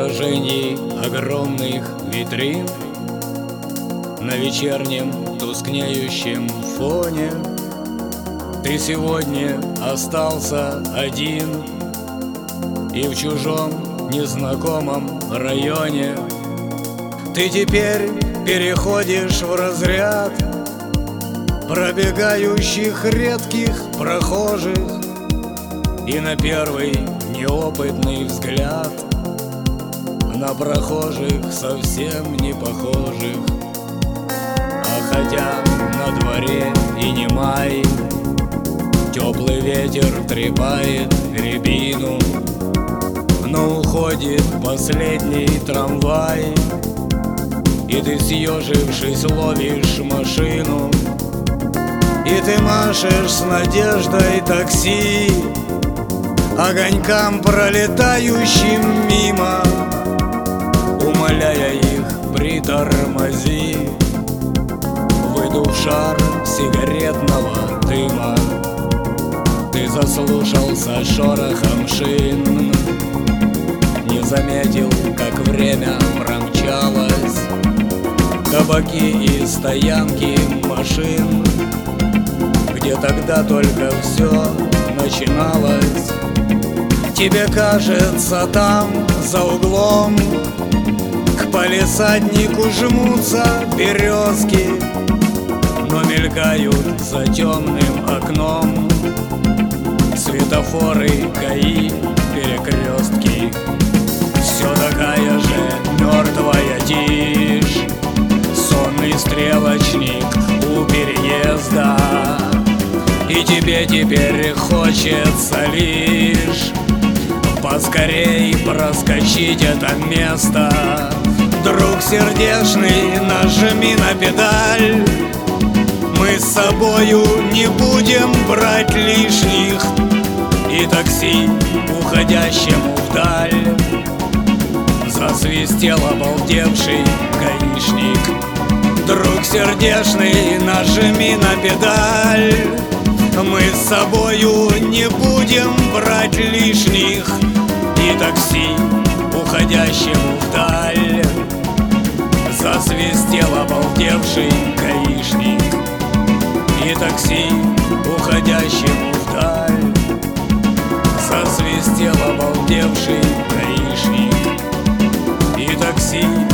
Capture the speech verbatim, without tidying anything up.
отражений огромных витрин на вечернем тускнеющем фоне. Ты сегодня остался один и в чужом незнакомом районе. Ты теперь переходишь в разряд пробегающих редких прохожих, и на первый неопытный взгляд на прохожих совсем не похожих. А хотя на дворе и не май, теплый ветер трепает рябину, но уходит последний трамвай, и ты, съежившись, ловишь машину. И ты машешь с надеждой такси огонькам, пролетающим мимо, умоляя их: притормози, выдув шар сигаретного дыма. Ты заслушался шорохом шин, не заметил, как время промчалось, кабаки и стоянки машин, где тогда только все начиналось. Тебе кажется, там за углом к палисаднику жмутся березки, но мелькают за темным окном светофоры, ГАИ, перекрестки. Все такая же мертвая тишь, сонный стрелочник у переезда. И тебе теперь хочется лишь поскорей проскочить это место. Друг сердечный, нажми на педаль, мы с собою не будем брать лишних. И такси, уходящему вдаль, засвистел обалдевший гаишник. Друг сердечный, нажми на педаль, мы с собою не будем брать лишних. И такси, уходящему вдаль, засвистел обалдевший гаишник. И такси, уходящему вдаль, засвистел обалдевший гаишник. И такси,